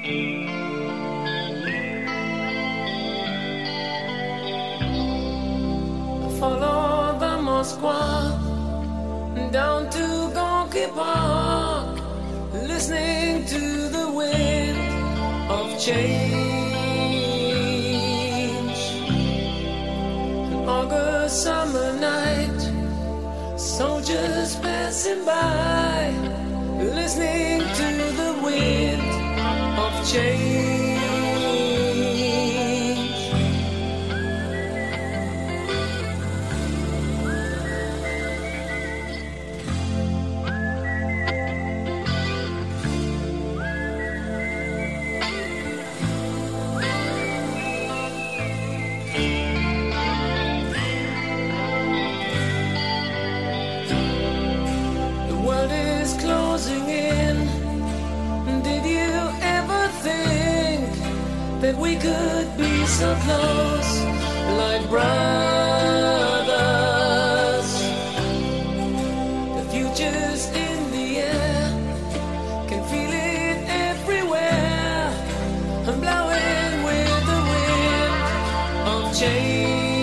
Follow the Moskva down to Gorky Park, listening to the wind of change. An August summer night, soldiers passing by, listening to the wind of change. That we could be so close, like brothers. The future's in the air, can feel it everywhere. I'm blowing with the wind of change.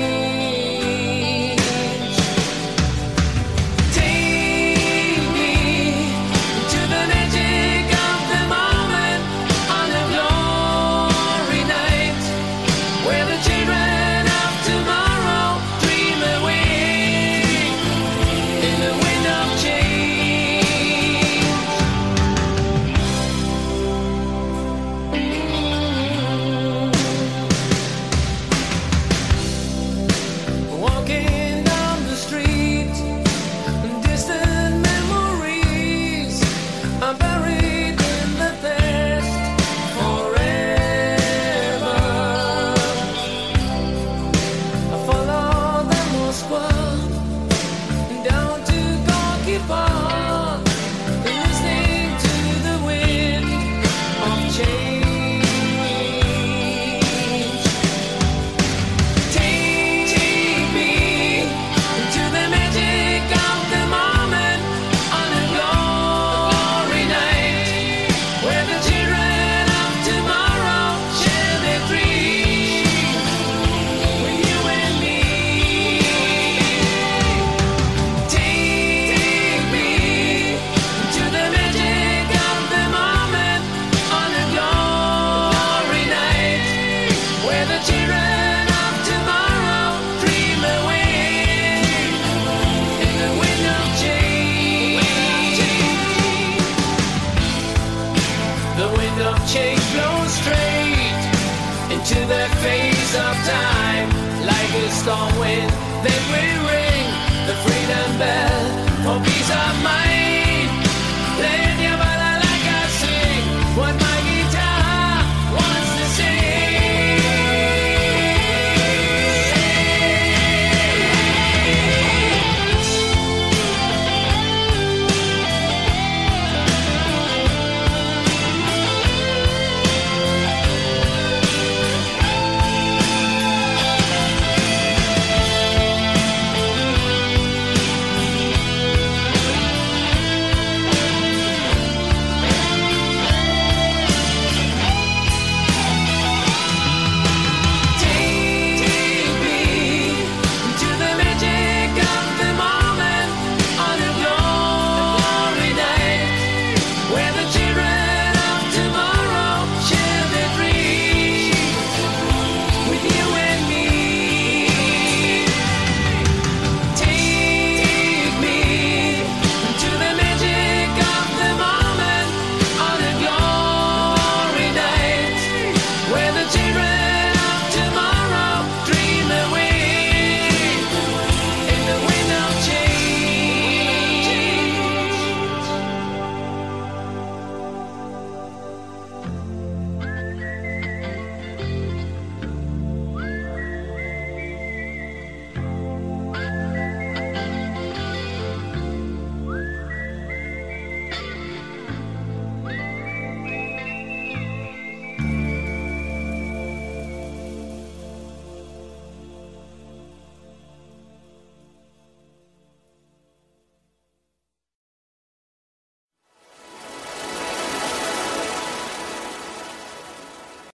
Take me to the magic of the moment on the glory night, where the children of tomorrow dream away in the wind of change. Walking down the street, distant memories are buried in the past forever. I follow the Moskva down to Gorky Park, listening to the wind of change. Take me to the magic of the moment on a glory night, where the children of tomorrow share their dreams with you and me. Take me to the magic of the moment on a glory night, where the children of tomorrow dream away in the wind of change. The wind of change blows straight into the face of time, like a storm wind that will ring the freedom bell for